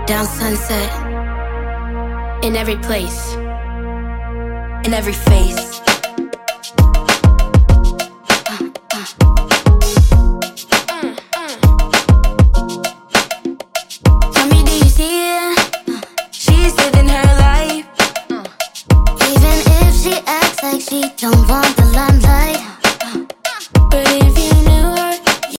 Down Sunset, in every place, in every face. Tell me, do you see it? She's living her life. Even if she acts like she don't want